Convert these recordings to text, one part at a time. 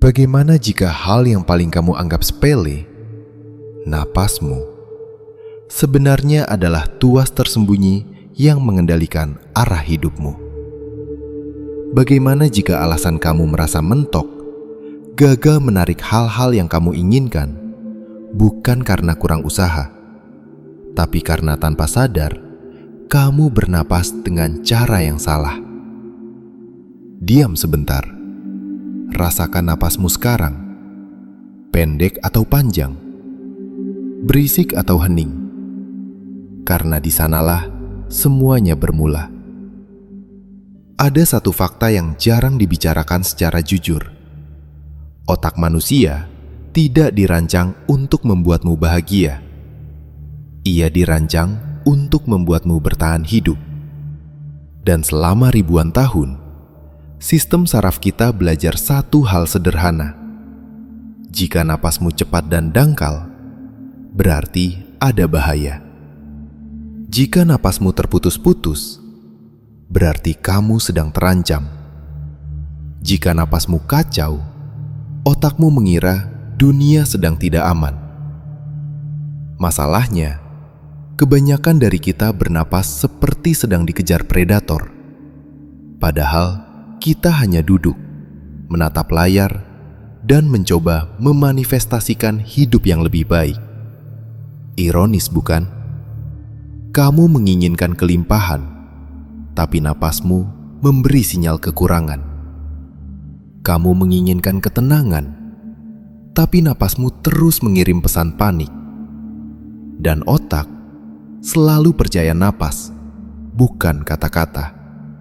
Bagaimana jika hal yang paling kamu anggap sepele, napasmu, sebenarnya adalah tuas tersembunyi yang mengendalikan arah hidupmu? Bagaimana jika alasan kamu merasa mentok, gagal menarik hal-hal yang kamu inginkan, bukan karena kurang usaha, tapi karena tanpa sadar, kamu bernapas dengan cara yang salah? Diam sebentar. Rasakan napasmu sekarang. Pendek atau panjang? Berisik atau hening? Karena di sanalah semuanya bermula. Ada satu fakta yang jarang dibicarakan secara jujur. Otak manusia tidak dirancang untuk membuatmu bahagia. Ia dirancang untuk membuatmu bertahan hidup. Dan selama ribuan tahun, sistem saraf kita belajar satu hal sederhana. Jika napasmu cepat dan dangkal, berarti ada bahaya. Jika napasmu terputus-putus, berarti kamu sedang terancam. Jika napasmu kacau, otakmu mengira dunia sedang tidak aman. Masalahnya, kebanyakan dari kita bernapas seperti sedang dikejar predator. Padahal, kita hanya duduk, menatap layar, dan mencoba memanifestasikan hidup yang lebih baik. Ironis bukan? Kamu menginginkan kelimpahan, tapi napasmu memberi sinyal kekurangan. Kamu menginginkan ketenangan, tapi napasmu terus mengirim pesan panik. Dan otak selalu percaya napas, bukan kata-kata.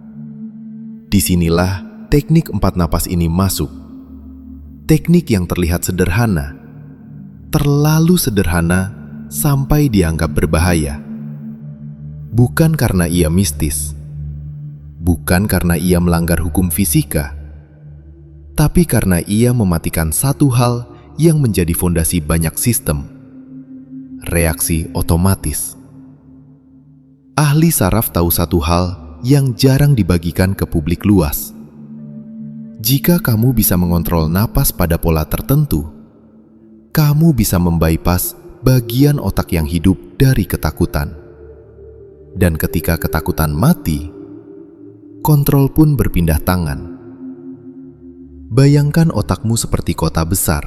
Disinilah teknik 4 napas ini masuk. Teknik yang terlihat sederhana, terlalu sederhana sampai dianggap berbahaya. Bukan karena ia mistis, bukan karena ia melanggar hukum fisika, tapi karena ia mematikan satu hal yang menjadi fondasi banyak sistem: reaksi otomatis. Ahli saraf tahu satu hal yang jarang dibagikan ke publik luas. Jika kamu bisa mengontrol napas pada pola tertentu, kamu bisa membypass bagian otak yang hidup dari ketakutan. Dan ketika ketakutan mati, kontrol pun berpindah tangan. Bayangkan otakmu seperti kota besar.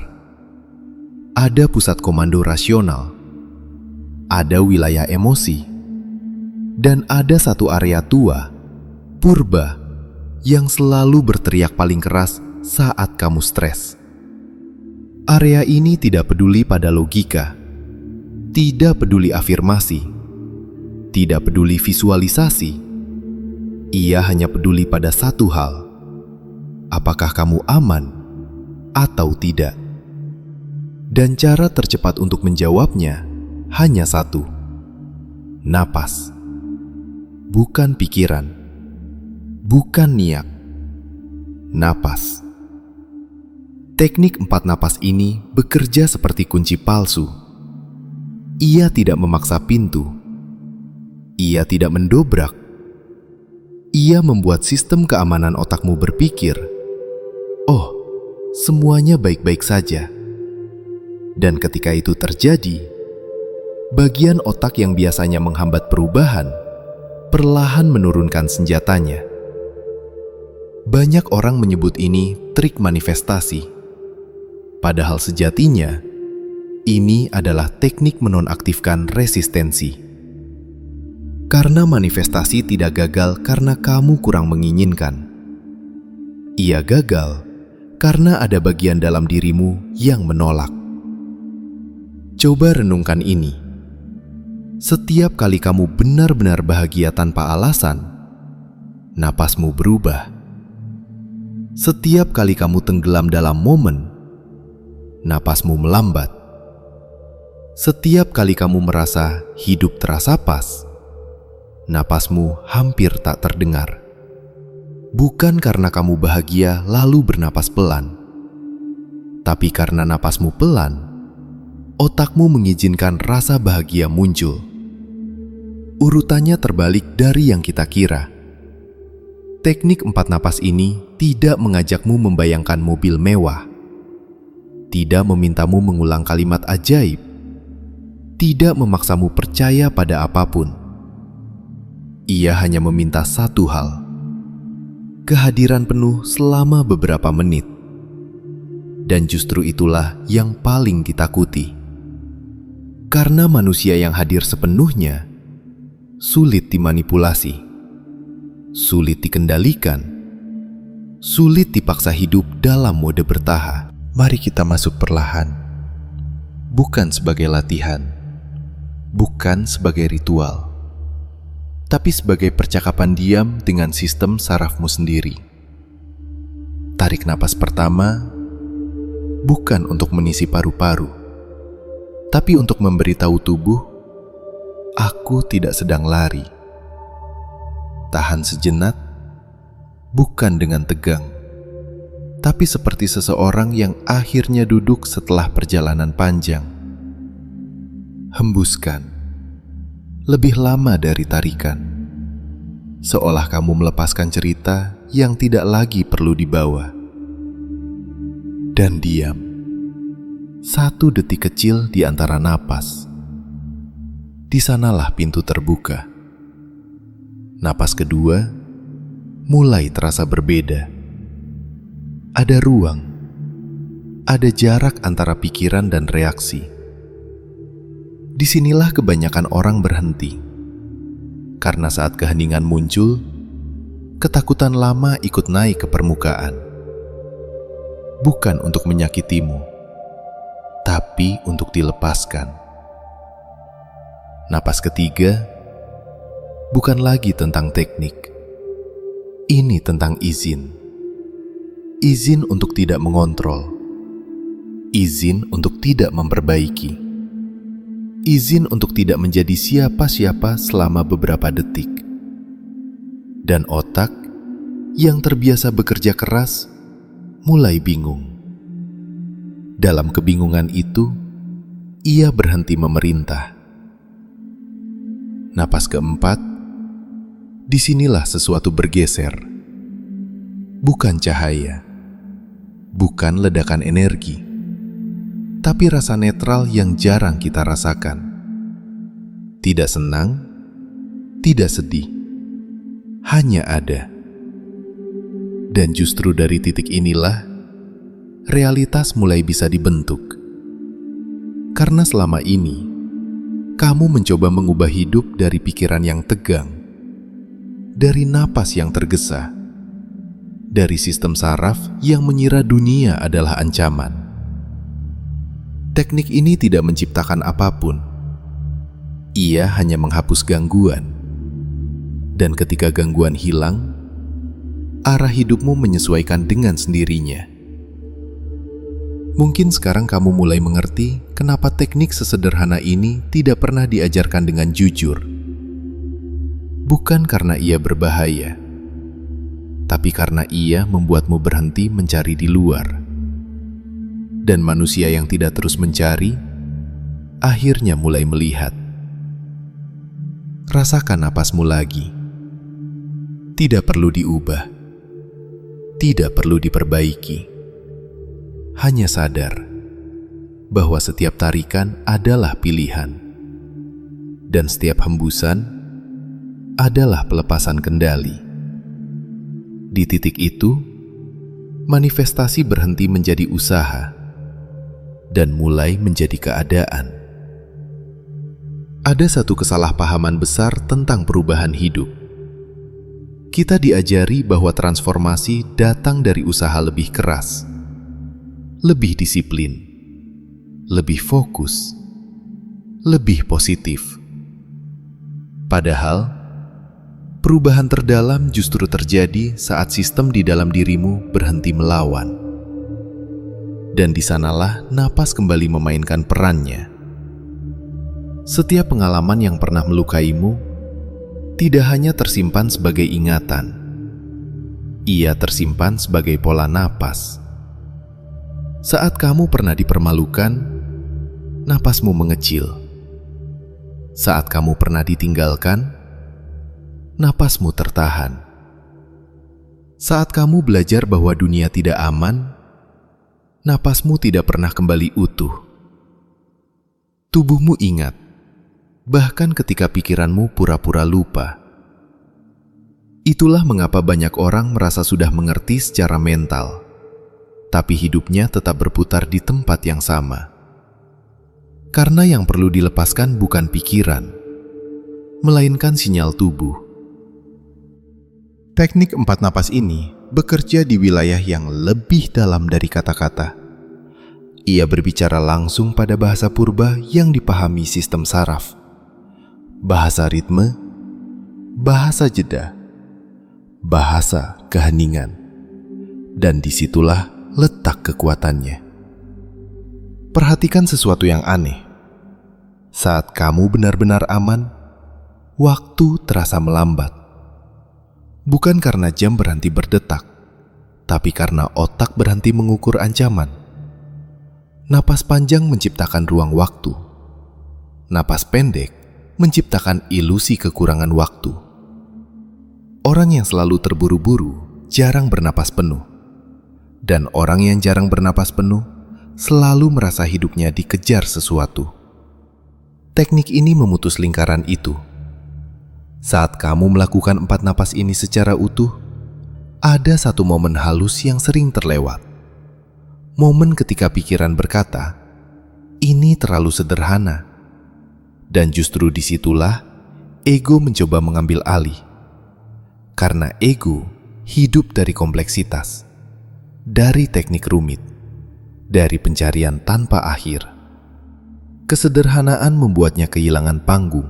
Ada pusat komando rasional, ada wilayah emosi, dan ada satu area tua, purba, yang selalu berteriak paling keras saat kamu stres. Area ini tidak peduli pada logika, tidak peduli afirmasi, tidak peduli visualisasi. Ia hanya peduli pada satu hal: apakah kamu aman atau tidak? Dan cara tercepat untuk menjawabnya hanya satu: napas. Bukan pikiran, bukan niat, napas. Teknik 4 napas ini bekerja seperti kunci palsu. Ia tidak memaksa pintu. Ia tidak mendobrak. Ia membuat sistem keamanan otakmu berpikir, "Oh, semuanya baik-baik saja." Dan ketika itu terjadi, bagian otak yang biasanya menghambat perubahan perlahan menurunkan senjatanya. Banyak orang menyebut ini trik manifestasi. Padahal sejatinya, ini adalah teknik menonaktifkan resistensi. Karena manifestasi tidak gagal karena kamu kurang menginginkan. Ia gagal karena ada bagian dalam dirimu yang menolak. Coba renungkan ini. Setiap kali kamu benar-benar bahagia tanpa alasan, napasmu berubah. Setiap kali kamu tenggelam dalam momen, napasmu melambat. Setiap kali kamu merasa hidup terasa pas, napasmu hampir tak terdengar. Bukan karena kamu bahagia lalu bernapas pelan, tapi karena napasmu pelan, otakmu mengizinkan rasa bahagia muncul. Urutannya terbalik dari yang kita kira. Teknik 4 napas ini tidak mengajakmu membayangkan mobil mewah, tidak memintamu mengulang kalimat ajaib, tidak memaksamu percaya pada apapun. Ia hanya meminta satu hal: kehadiran penuh selama beberapa menit. Dan justru itulah yang paling ditakuti. Karena manusia yang hadir sepenuhnya sulit dimanipulasi, sulit dikendalikan, sulit dipaksa hidup dalam mode bertahan. Mari kita masuk perlahan, bukan sebagai latihan, bukan sebagai ritual, tapi sebagai percakapan diam dengan sistem sarafmu sendiri. Tarik napas pertama, bukan untuk mengisi paru-paru, tapi untuk memberitahu tubuh, aku tidak sedang lari. Tahan sejenak, bukan dengan tegang, tapi seperti seseorang yang akhirnya duduk setelah perjalanan panjang. Hembuskan, lebih lama dari tarikan, seolah kamu melepaskan cerita yang tidak lagi perlu dibawa. Dan diam, 1 detik kecil di antara napas. Di sanalah pintu terbuka. Napas kedua mulai terasa berbeda. Ada ruang, ada jarak antara pikiran dan reaksi. Disinilah kebanyakan orang berhenti, karena saat keheningan muncul, ketakutan lama ikut naik ke permukaan. Bukan untuk menyakitimu, tapi untuk dilepaskan. Napas ketiga bukan lagi tentang teknik. Ini tentang izin. Izin untuk tidak mengontrol. Izin untuk tidak memperbaiki. Izin untuk tidak menjadi siapa-siapa selama beberapa detik. Dan otak yang terbiasa bekerja keras mulai bingung. Dalam kebingungan itu, ia berhenti memerintah. Napas keempat, disinilah sesuatu bergeser. Bukan cahaya, bukan ledakan energi, tapi rasa netral yang jarang kita rasakan. Tidak senang, tidak sedih, hanya ada. Dan justru dari titik inilah, realitas mulai bisa dibentuk. Karena selama ini, kamu mencoba mengubah hidup dari pikiran yang tegang, dari napas yang tergesa, dari sistem saraf yang mengira dunia adalah ancaman. Teknik ini tidak menciptakan apapun. Ia hanya menghapus gangguan. Dan ketika gangguan hilang, arah hidupmu menyesuaikan dengan sendirinya. Mungkin sekarang kamu mulai mengerti kenapa teknik sesederhana ini tidak pernah diajarkan dengan jujur. Bukan karena ia berbahaya, tapi karena ia membuatmu berhenti mencari di luar. Dan manusia yang tidak terus mencari, akhirnya mulai melihat. Rasakan napasmu lagi. Tidak perlu diubah. Tidak perlu diperbaiki. Hanya sadar bahwa setiap tarikan adalah pilihan. Dan setiap hembusan adalah pelepasan kendali. Di titik itu, manifestasi berhenti menjadi usaha dan mulai menjadi keadaan. Ada satu kesalahpahaman besar tentang perubahan hidup. Kita diajari bahwa transformasi datang dari usaha lebih keras, lebih disiplin, lebih fokus, lebih positif. Padahal, perubahan terdalam justru terjadi saat sistem di dalam dirimu berhenti melawan. Dan di sanalah napas kembali memainkan perannya. Setiap pengalaman yang pernah melukaimu tidak hanya tersimpan sebagai ingatan. Ia tersimpan sebagai pola napas. Saat kamu pernah dipermalukan, napasmu mengecil. Saat kamu pernah ditinggalkan, napasmu tertahan. Saat kamu belajar bahwa dunia tidak aman, napasmu tidak pernah kembali utuh. Tubuhmu ingat, bahkan ketika pikiranmu pura-pura lupa. Itulah mengapa banyak orang merasa sudah mengerti secara mental, tapi hidupnya tetap berputar di tempat yang sama. Karena yang perlu dilepaskan bukan pikiran, melainkan sinyal tubuh. Teknik 4 napas ini bekerja di wilayah yang lebih dalam dari kata-kata. Ia berbicara langsung pada bahasa purba yang dipahami sistem saraf, bahasa ritme, bahasa jeda, bahasa keheningan, dan disitulah letak kekuatannya. Perhatikan sesuatu yang aneh. Saat kamu benar-benar aman, waktu terasa melambat. Bukan karena jam berhenti berdetak, tapi karena otak berhenti mengukur ancaman. Napas panjang menciptakan ruang waktu. Napas pendek menciptakan ilusi kekurangan waktu. Orang yang selalu terburu-buru jarang bernapas penuh. Dan orang yang jarang bernapas penuh selalu merasa hidupnya dikejar sesuatu. Teknik ini memutus lingkaran itu. Saat kamu melakukan 4 napas ini secara utuh, ada satu momen halus yang sering terlewat. Momen ketika pikiran berkata, ini terlalu sederhana. Dan justru disitulah ego mencoba mengambil alih. Karena ego hidup dari kompleksitas, dari teknik rumit, dari pencarian tanpa akhir. Kesederhanaan membuatnya kehilangan panggung.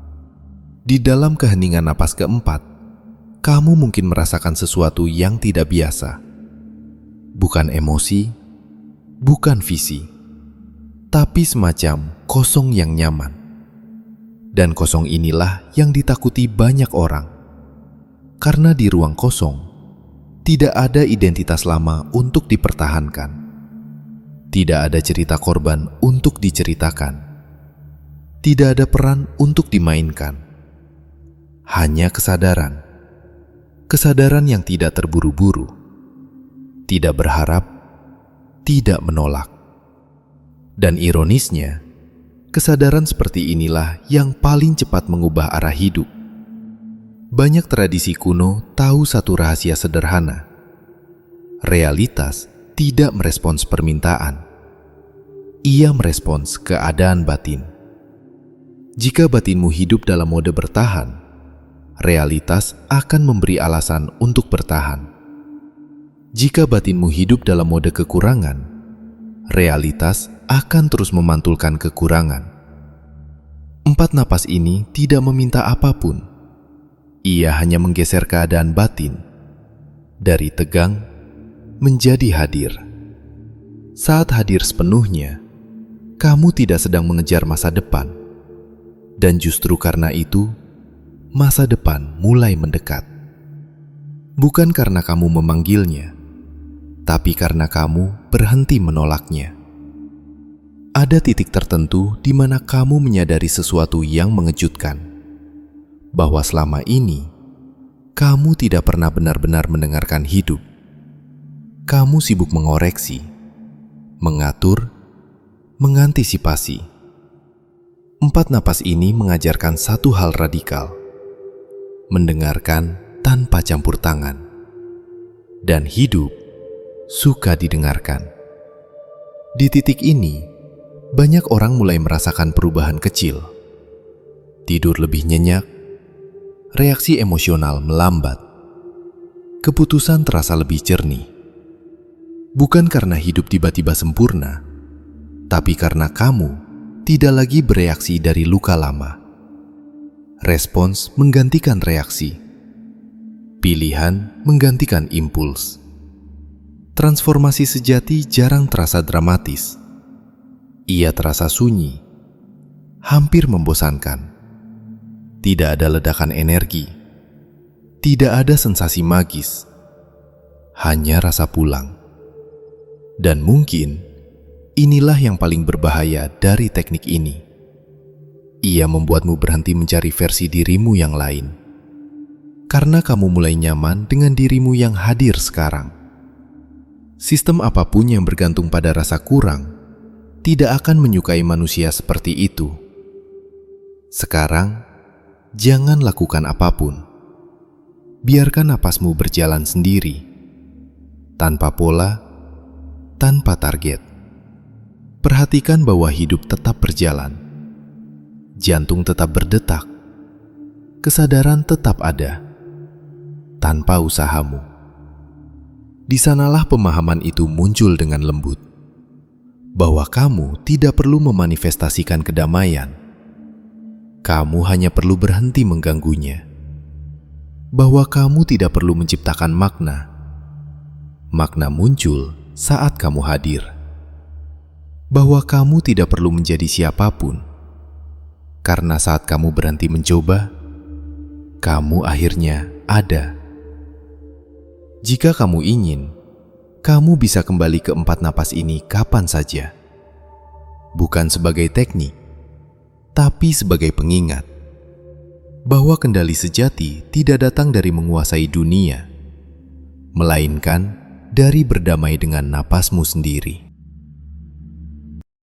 Di dalam keheningan napas keempat, kamu mungkin merasakan sesuatu yang tidak biasa. Bukan emosi, bukan visi, tapi semacam kosong yang nyaman. Dan kosong inilah yang ditakuti banyak orang. Karena di ruang kosong, tidak ada identitas lama untuk dipertahankan. Tidak ada cerita korban untuk diceritakan. Tidak ada peran untuk dimainkan. Hanya kesadaran. Kesadaran yang tidak terburu-buru. Tidak berharap, tidak menolak. Dan ironisnya, kesadaran seperti inilah yang paling cepat mengubah arah hidup. Banyak tradisi kuno tahu satu rahasia sederhana. Realitas tidak merespons permintaan. Ia merespons keadaan batin. Jika batinmu hidup dalam mode bertahan, realitas akan memberi alasan untuk bertahan. Jika batinmu hidup dalam mode kekurangan, realitas akan terus memantulkan kekurangan. 4 napas ini tidak meminta apapun. Ia hanya menggeser keadaan batin dari tegang menjadi hadir. Saat hadir sepenuhnya, kamu tidak sedang mengejar masa depan. Dan justru karena itu, masa depan mulai mendekat. Bukan karena kamu memanggilnya, tapi karena kamu berhenti menolaknya. Ada titik tertentu di mana kamu menyadari sesuatu yang mengejutkan. Bahwa selama ini, kamu tidak pernah benar-benar mendengarkan hidup. Kamu sibuk mengoreksi, mengatur, mengantisipasi. 4 napas ini mengajarkan satu hal radikal. Mendengarkan tanpa campur tangan. Dan hidup suka didengarkan. Di titik ini, banyak orang mulai merasakan perubahan kecil. Tidur lebih nyenyak, reaksi emosional melambat, keputusan terasa lebih jernih. Bukan karena hidup tiba-tiba sempurna, tapi karena kamu tidak lagi bereaksi dari luka lama. Respons menggantikan reaksi. Pilihan menggantikan impuls. Transformasi sejati jarang terasa dramatis. Ia terasa sunyi, hampir membosankan. Tidak ada ledakan energi. Tidak ada sensasi magis. Hanya rasa pulang. Dan mungkin inilah yang paling berbahaya dari teknik ini. Ia membuatmu berhenti mencari versi dirimu yang lain. Karena kamu mulai nyaman dengan dirimu yang hadir sekarang. Sistem apapun yang bergantung pada rasa kurang tidak akan menyukai manusia seperti itu. Sekarang, jangan lakukan apapun. Biarkan napasmu berjalan sendiri, tanpa pola, tanpa target. Perhatikan bahwa hidup tetap berjalan, jantung tetap berdetak, kesadaran tetap ada, tanpa usahamu. Di sanalah pemahaman itu muncul dengan lembut, bahwa kamu tidak perlu memanifestasikan kedamaian. Kamu hanya perlu berhenti mengganggunya. Bahwa kamu tidak perlu menciptakan makna. Makna muncul saat kamu hadir. Bahwa kamu tidak perlu menjadi siapapun. Karena saat kamu berhenti mencoba, kamu akhirnya ada. Jika kamu ingin, kamu bisa kembali ke 4 napas ini kapan saja. Bukan sebagai teknik, tapi sebagai pengingat bahwa kendali sejati tidak datang dari menguasai dunia, melainkan dari berdamai dengan napasmu sendiri.